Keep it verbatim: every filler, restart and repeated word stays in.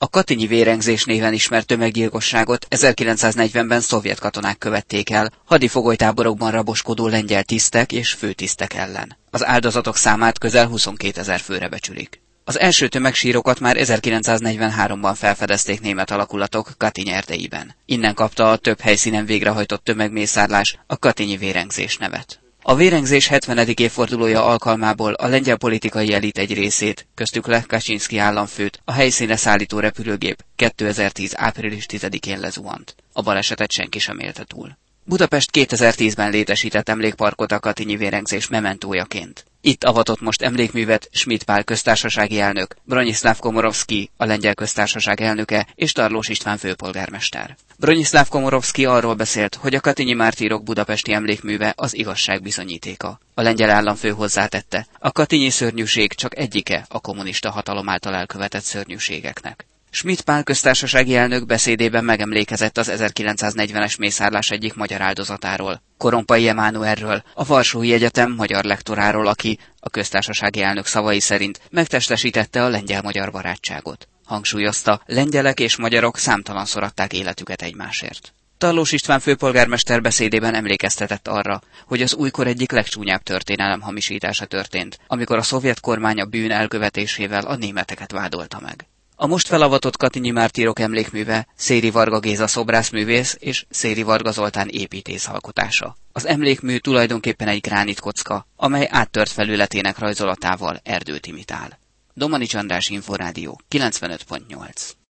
A katinyi vérengzés néven ismert tömeggyilkosságot ezerkilencszáznegyvenben szovjet katonák követték el, hadifogolytáborokban raboskodó lengyel tisztek és főtisztek ellen. Az áldozatok számát közel huszonkétezer főre becsülik. Az első tömegsírokat már ezerkilencszáznegyvenháromban felfedezték német alakulatok Katinj erdeiben. Innen kapta a több helyszínen végrehajtott tömegmészárlás a katinyi vérengzés nevet. A vérengzés hetvenedik évfordulója alkalmából a lengyel politikai elit egy részét, köztük Lech Kaczynszki államfőt, a helyszínre szállító repülőgép kétezer-tíz április tizedikén lezuhant. A balesetet senki sem élte túl. Budapest kétezer-tízben létesített emlékparkot a katinyi vérengzés mementójaként. Itt avatott most emlékművet Schmidt Pál köztársasági elnök, Bronislaw Komorowski, a lengyel köztársaság elnöke, és Tarlós István főpolgármester. Bronislaw Komorowski arról beszélt, hogy a katinyi mártírok budapesti emlékműve az igazság bizonyítéka. A lengyel államfő hozzátette, a katinyi szörnyűség csak egyike a kommunista hatalom által elkövetett szörnyűségeknek. Schmidt Pál köztársasági elnök beszédében megemlékezett az ezerkilencszáznegyvenes mészárlás egyik magyar áldozatáról, Korompai Emánuelről, a Varsói Egyetem magyar lektoráról, aki, a köztársasági elnök szavai szerint megtestesítette a lengyel-magyar barátságot. Hangsúlyozta, lengyelek és magyarok számtalanszor adták életüket egymásért. Tarlós István főpolgármester beszédében emlékeztetett arra, hogy az újkor egyik legcsúnyább történelem hamisítása történt, amikor a szovjet kormány a bűn elkövetésével a németeket vádolta meg. A most felavatott katinyi mártírok emlékműve Széri Varga Géza szobrászművész és Széri Varga Zoltán építész alkotása. Az emlékmű tulajdonképpen egy gránitkocka, amely áttört felületének rajzolatával erdőt imitál. Domanics András Inforádió kilencvenöt pont nyolc.